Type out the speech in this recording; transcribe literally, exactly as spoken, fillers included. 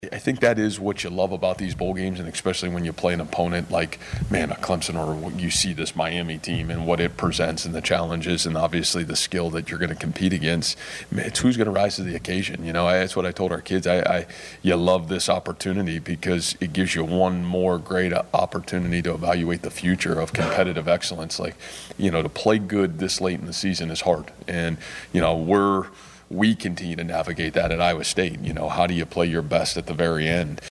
I think that is what you love about these bowl games, and especially when you play an opponent like, man, a Clemson, or you see this Miami team and what it presents and the challenges and obviously the skill that you're going to compete against. It's who's going to rise to the occasion. You know, that's what I told our kids. I, I you love this opportunity because it gives you one more great opportunity to evaluate the future of competitive excellence. Like, you know, to play good this late in the season is hard, and you know we're. We continue to navigate that at Iowa State. You know, how do you play your best at the very end?